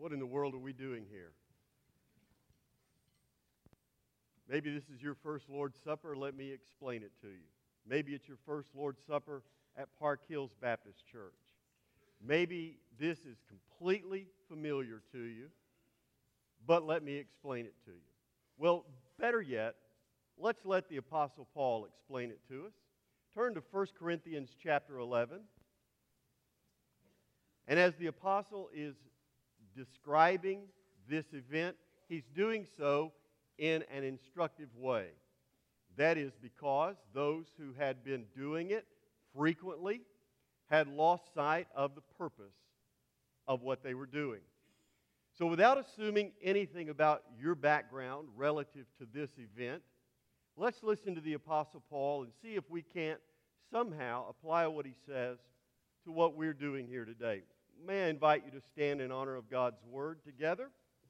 What in the world are we doing here? Maybe this is your first Lord's Supper. Let me explain it to you. Maybe it's your first Lord's Supper at Park Hills Baptist Church. Maybe this is completely familiar to you, but let me explain it to you. Well, better yet, let's let the Apostle Paul explain it to us. Turn to 1 Corinthians chapter 11. And as the apostle is describing this event, he's doing so in an instructive way. That is because those who had been doing it frequently had lost sight of the purpose of what they were doing. So without assuming anything about your background relative to this event, let's listen to the Apostle Paul and see if we can't somehow apply what he says to what we're doing here today. May I invite you to stand in honor of God's Word together?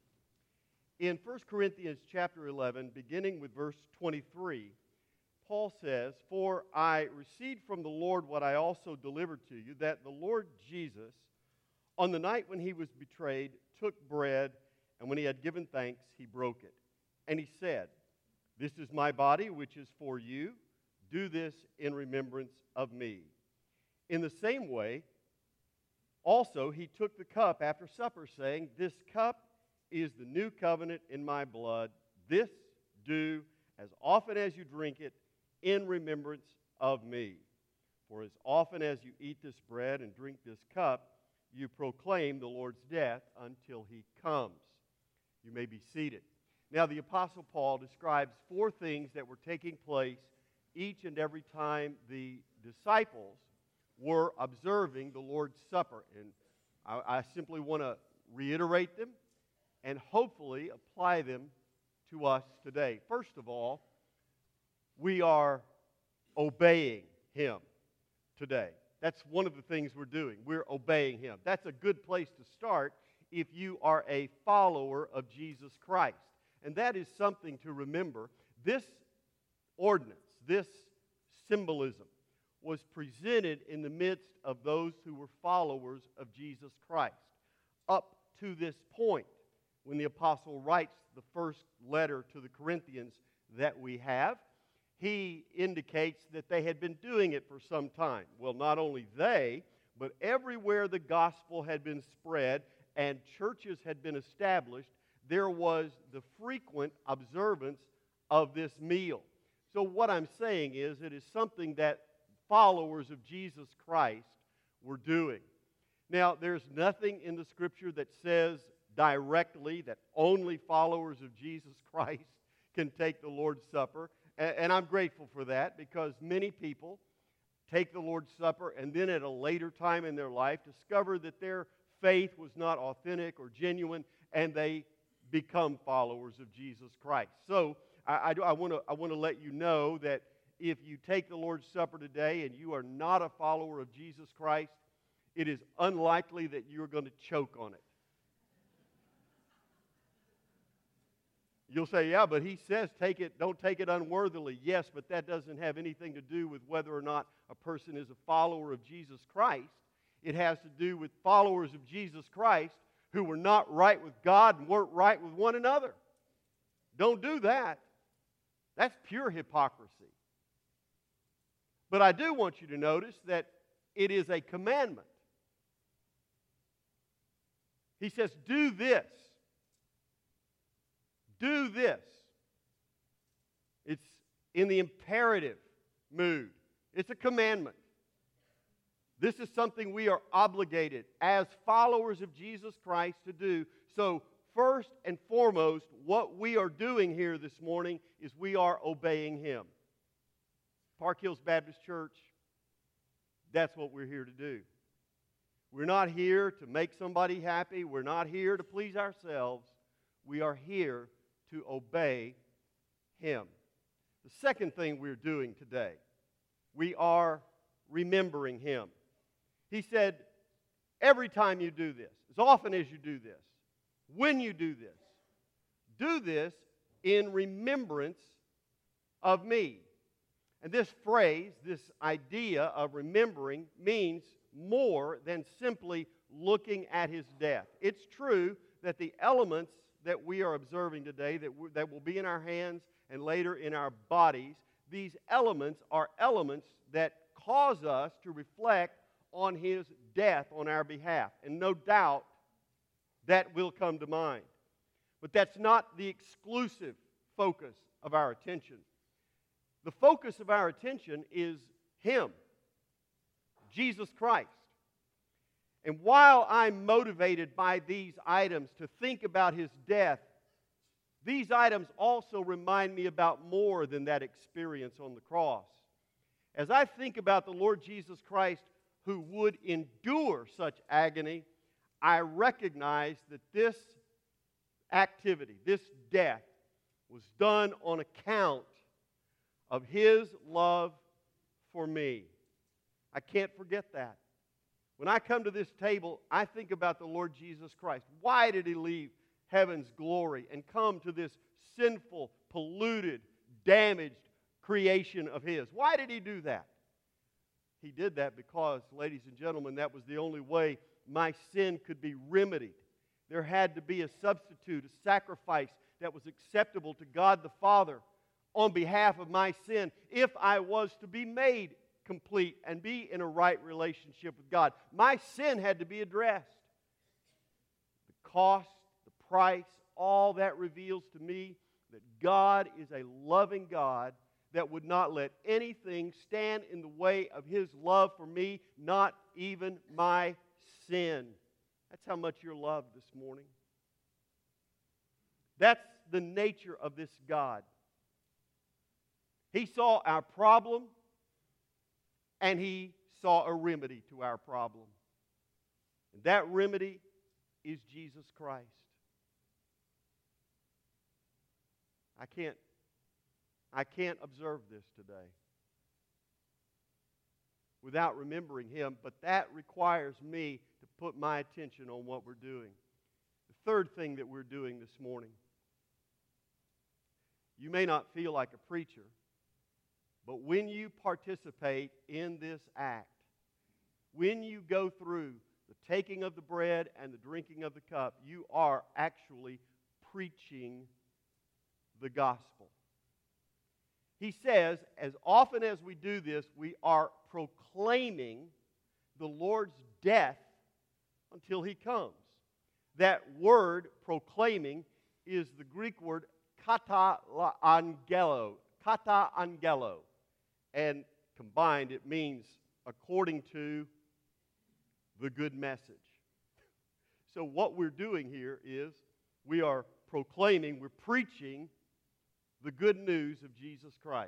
In 1 Corinthians chapter 11, beginning with verse 23, Paul says, "For I received from the Lord what I also delivered to you, that the Lord Jesus, on the night when he was betrayed, took bread, and when he had given thanks, he broke it. And he said, 'This is my body, which is for you. Do this in remembrance of me.' In the same way, also he took the cup after supper, saying, 'This cup is the new covenant in my blood. This do as often as you drink it in remembrance of me. For as often as you eat this bread and drink this cup, you proclaim the Lord's death until he comes.'" You may be seated. Now, the Apostle Paul describes four things that were taking place each and every time the disciples were observing the Lord's Supper. And I simply want to reiterate them and hopefully apply them to us today. First of all, we are obeying Him today. That's one of the things we're doing. We're obeying Him. That's a good place to start if you are a follower of Jesus Christ. And that is something to remember. This ordinance, this symbolism, was presented in the midst of those who were followers of Jesus Christ. Up to this point, when the apostle writes the first letter to the Corinthians that we have, he indicates that they had been doing it for some time. Well, not only they, but everywhere the gospel had been spread and churches had been established, there was the frequent observance of this meal. So what I'm saying is, it is something that followers of Jesus Christ were doing. Now, there's nothing in the Scripture that says directly that only followers of Jesus Christ can take the Lord's Supper. And I'm grateful for that, because many people take the Lord's Supper and then at a later time in their life discover that their faith was not authentic or genuine, and they become followers of Jesus Christ. So I want to let you know that if you take the Lord's Supper today and you are not a follower of Jesus Christ, it is unlikely that you're going to choke on it. You'll say, "Yeah, but he says don't take it unworthily." Yes, but that doesn't have anything to do with whether or not a person is a follower of Jesus Christ. It has to do with followers of Jesus Christ who were not right with God and weren't right with one another. Don't do that. That's pure hypocrisy. But I do want you to notice that it is a commandment. He says, "Do this. Do this." It's in the imperative mood. It's a commandment. This is something we are obligated as followers of Jesus Christ to do. So, first and foremost, what we are doing here this morning is we are obeying Him. Park Hills Baptist Church, that's what we're here to do. We're not here to make somebody happy. We're not here to please ourselves. We are here to obey Him. The second thing we're doing today, we are remembering Him. He said, every time you do this, as often as you do this, when you do this in remembrance of me. And this phrase, this idea of remembering, means more than simply looking at His death. It's true that the elements that we are observing today, that will be in our hands and later in our bodies, these elements are elements that cause us to reflect on His death on our behalf. And no doubt that will come to mind. But that's not the exclusive focus of our attention. The focus of our attention is Him, Jesus Christ. And while I'm motivated by these items to think about His death, these items also remind me about more than that experience on the cross. As I think about the Lord Jesus Christ who would endure such agony, I recognize that this activity, this death, was done on account of His love for me. I can't forget that. When I come to this table, I think about the Lord Jesus Christ. Why did He leave heaven's glory and come to this sinful, polluted, damaged creation of His? Why did He do that? He did that because, ladies and gentlemen, that was the only way my sin could be remedied. There had to be a substitute, a sacrifice that was acceptable to God the Father on behalf of my sin if I was to be made complete and be in a right relationship with God. My sin had to be addressed. The cost, the price, all that reveals to me that God is a loving God that would not let anything stand in the way of His love for me, not even my sin. That's how much you're loved this morning. That's the nature of this God. He saw our problem, and He saw a remedy to our problem. And that remedy is Jesus Christ. I can't observe this today without remembering Him, but that requires me to put my attention on what we're doing. The third thing that we're doing this morning, you may not feel like a preacher, but when you participate in this act, when you go through the taking of the bread and the drinking of the cup, you are actually preaching the gospel. He says, as often as we do this, we are proclaiming the Lord's death until He comes. That word, proclaiming, is the Greek word kata angelo. Kata angelo. And combined, it means according to the good message. So what we're doing here is we are proclaiming, we're preaching the good news of Jesus Christ.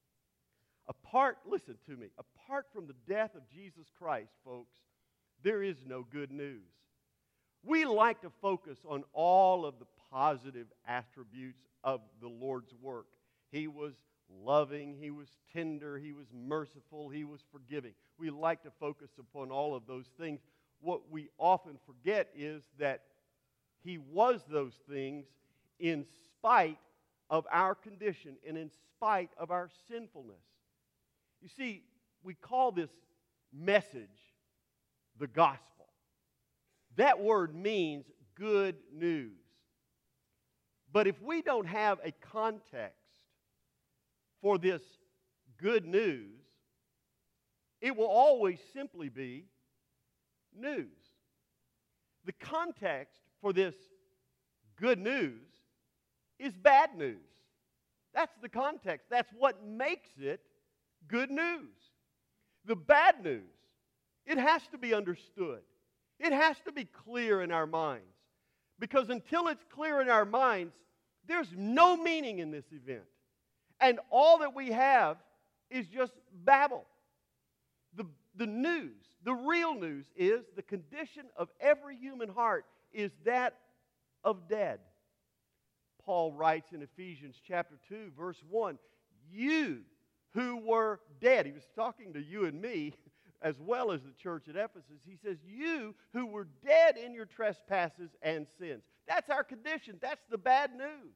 Listen to me, apart from the death of Jesus Christ, folks, there is no good news. We like to focus on all of the positive attributes of the Lord's work. He was loving, He was tender, He was merciful, He was forgiving. We like to focus upon all of those things. What we often forget is that He was those things in spite of our condition and in spite of our sinfulness. You see, we call this message the gospel. That word means good news. But if we don't have a context for this good news, it will always simply be news. The context for this good news is bad news. That's the context. That's what makes it good news. The bad news, it has to be understood. It has to be clear in our minds. Because until it's clear in our minds, there's no meaning in this event. And all that we have is just babble. The news, the real news is the condition of every human heart is that of dead. Paul writes in Ephesians chapter 2, verse 1, you who were dead. He was talking to you and me as well as the church at Ephesus. He says, you who were dead in your trespasses and sins. That's our condition. That's the bad news.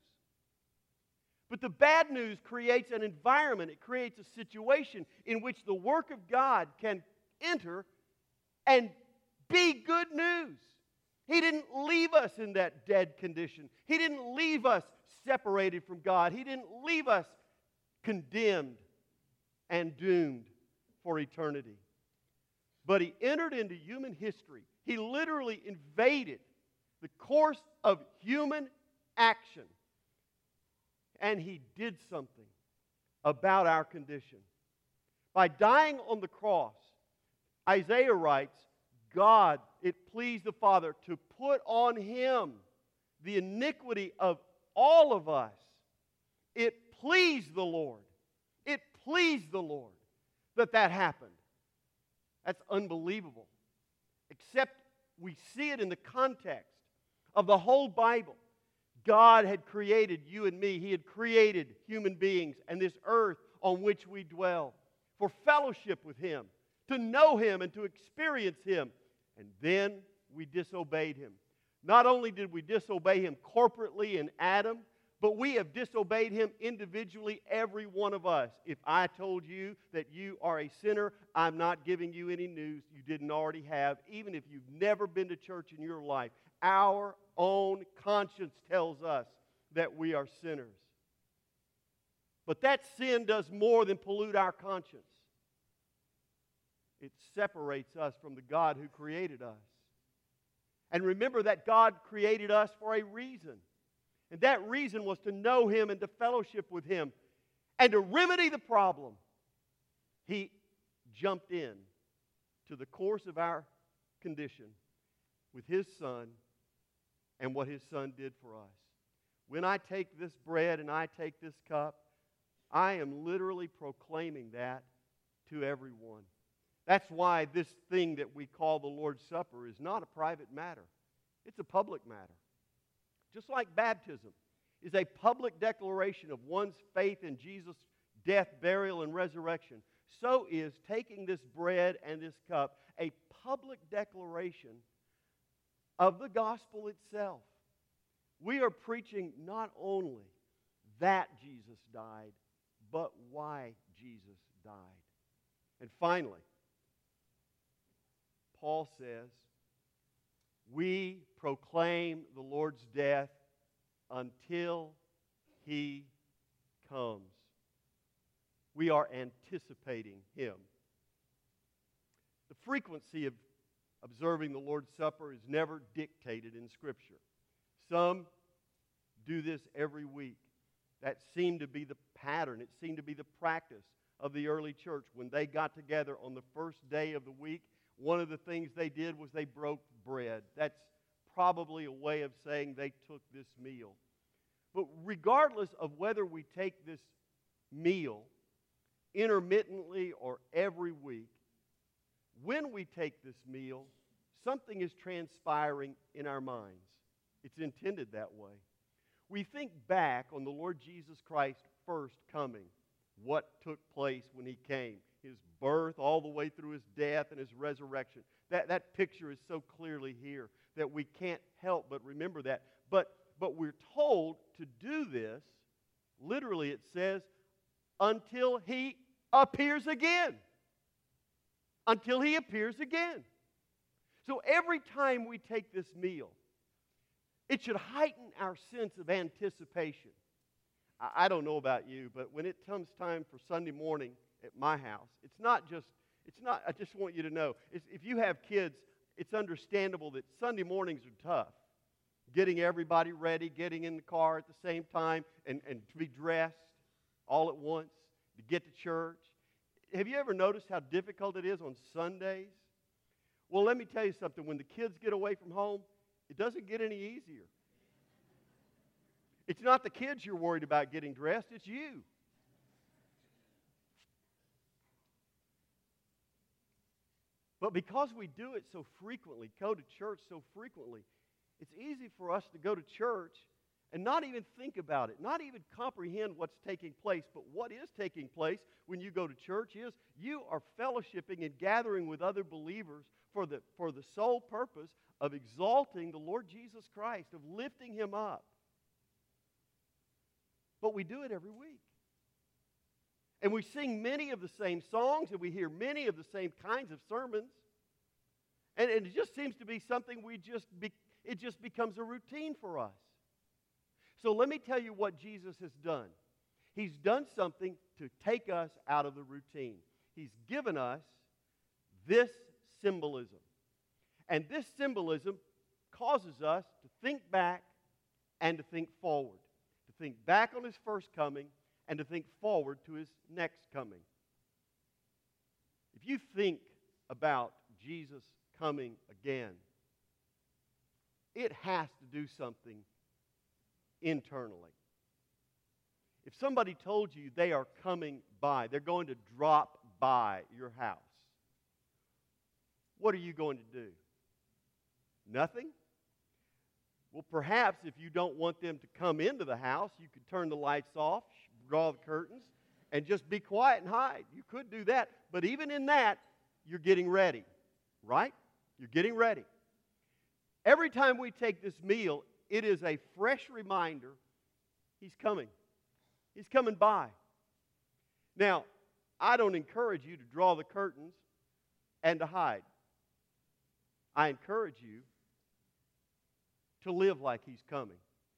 But the bad news creates an environment. It creates a situation in which the work of God can enter and be good news. He didn't leave us in that dead condition. He didn't leave us separated from God. He didn't leave us condemned and doomed for eternity. But He entered into human history. He literally invaded the course of human action. And He did something about our condition. By dying on the cross, Isaiah writes, God, it pleased the Father to put on Him the iniquity of all of us. It pleased the Lord. It pleased the Lord that happened. That's unbelievable. Except we see it in the context of the whole Bible. God had created you and me. He had created human beings and this earth on which we dwell for fellowship with Him, to know Him and to experience Him. And then we disobeyed Him. Not only did we disobey Him corporately in Adam, but we have disobeyed Him individually, every one of us. If I told you that you are a sinner, I'm not giving you any news you didn't already have, even if you've never been to church in your life. Our own conscience tells us that we are sinners. But that sin does more than pollute our conscience. It separates us from the God who created us. And remember that God created us for a reason. And that reason was to know Him and to fellowship with Him. And to remedy the problem, He jumped in to the course of our condition with His Son and what His Son did for us. When I take this bread and I take this cup, I am literally proclaiming that to everyone. That's why this thing that we call the Lord's Supper is not a private matter. It's a public matter. Just like baptism is a public declaration of one's faith in Jesus' death, burial, and resurrection, so is taking this bread and this cup a public declaration of the gospel itself. We are preaching not only that Jesus died, but why Jesus died. And finally, Paul says, we proclaim the Lord's death until He comes. We are anticipating Him. The frequency of observing the Lord's Supper is never dictated in Scripture. Some do this every week. That seemed to be the pattern. It seemed to be the practice of the early church. When they got together on the first day of the week, one of the things they did was they broke bread. That's probably a way of saying they took this meal. But regardless of whether we take this meal intermittently or every week, when we take this meal, something is transpiring in our minds. It's intended that way. We think back on the Lord Jesus Christ's first coming, what took place when He came, His birth all the way through His death and His resurrection. That picture is so clearly here that we can't help but remember that. But we're told to do this, literally it says, until He appears again. Until He appears again. So every time we take this meal, it should heighten our sense of anticipation. I don't know about you, but when it comes time for Sunday morning at my house, I just want you to know, if you have kids, it's understandable that Sunday mornings are tough. Getting everybody ready, getting in the car at the same time, and to be dressed all at once, to get to church. Have you ever noticed how difficult it is on Sundays? Well, let me tell you something. When the kids get away from home, it doesn't get any easier. It's not the kids you're worried about getting dressed, it's you. But because we do it so frequently, go to church so frequently, it's easy for us to go to church and not even think about it, not even comprehend what's taking place. But what is taking place when you go to church is you are fellowshipping and gathering with other believers for the sole purpose of exalting the Lord Jesus Christ, of lifting Him up. But we do it every week. And we sing many of the same songs, and we hear many of the same kinds of sermons. And it just seems to be something we just It just becomes a routine for us. So let me tell you what Jesus has done. He's done something to take us out of the routine. He's given us this symbolism. And this symbolism causes us to think back and to think forward. To think back on His first coming and to think forward to His next coming. If you think about Jesus coming again, it has to do something internally. If somebody told you they are coming by, they're going to drop by your house, what are you going to do? Nothing? Well, perhaps if you don't want them to come into the house, you could turn the lights off, draw the curtains, and just be quiet and hide. You could do that. But even in that, you're getting ready, right? You're getting ready. Every time we take this meal, it is a fresh reminder He's coming. He's coming by. Now, I don't encourage you to draw the curtains and to hide. I encourage you to live like He's coming,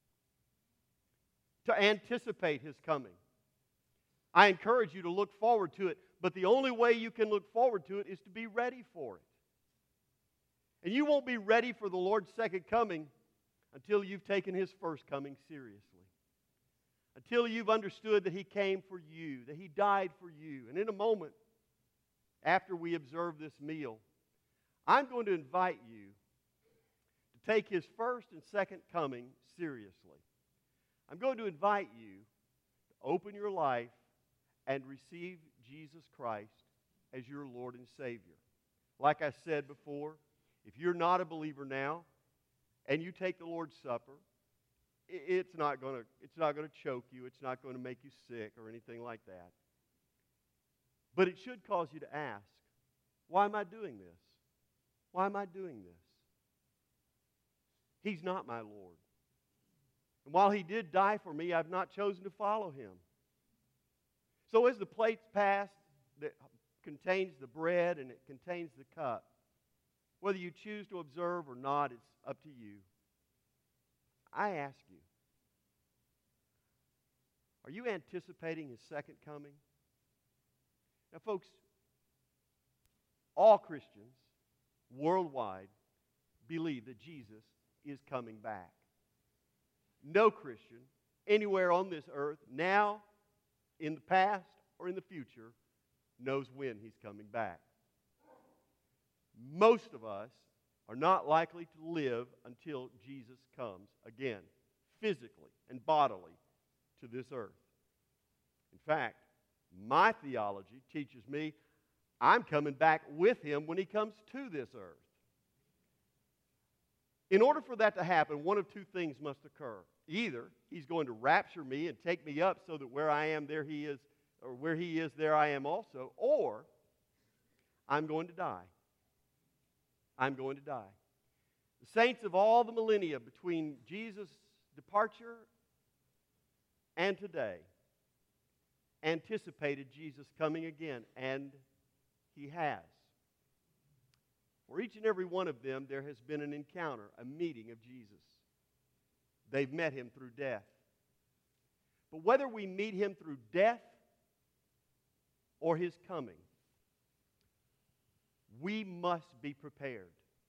to anticipate His coming. I encourage you to look forward to it, but the only way you can look forward to it is to be ready for it. And you won't be ready for the Lord's second coming until you've taken His first coming seriously. Until you've understood that He came for you, that He died for you. And in a moment, after we observe this meal, I'm going to invite you to take His first and second coming seriously. I'm going to invite you to open your life and receive Jesus Christ as your Lord and Savior. Like I said before, if you're not a believer now and you take the Lord's Supper, it's not going to choke you. It's not going to make you sick or anything like that. But it should cause you to ask, why am I doing this? Why am I doing this? He's not my Lord. And while He did die for me, I've not chosen to follow Him. So as the plate's passed that contains the bread and it contains the cup, whether you choose to observe or not, it's up to you. I ask you, are you anticipating His second coming? Now, folks, all Christians worldwide believe that Jesus is coming back. No Christian anywhere on this earth, now, in the past, or in the future, knows when He's coming back. Most of us are not likely to live until Jesus comes again, physically and bodily, to this earth. In fact, my theology teaches me I'm coming back with Him when He comes to this earth. In order for that to happen, one of two things must occur. Either He's going to rapture me and take me up so that where I am, there He is, or where He is, there I am also, or I'm going to die. I'm going to die. The saints of all the millennia between Jesus' departure and today anticipated Jesus coming again, and He has. For each and every one of them, there has been an encounter, a meeting of Jesus. They've met Him through death. But whether we meet Him through death or His coming, we must be prepared.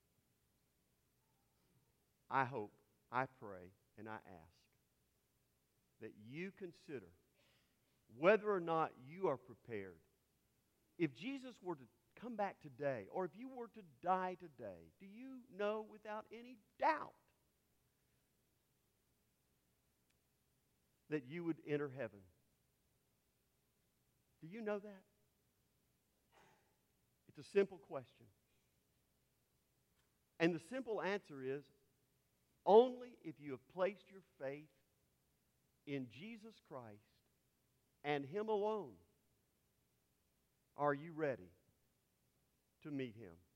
I hope, I pray, and I ask that you consider whether or not you are prepared. If Jesus were to come back today, or if you were to die today, do you know without any doubt that you would enter heaven? Do you know that? It's a simple question. And the simple answer is, only if you have placed your faith in Jesus Christ and Him alone are you ready to meet Him.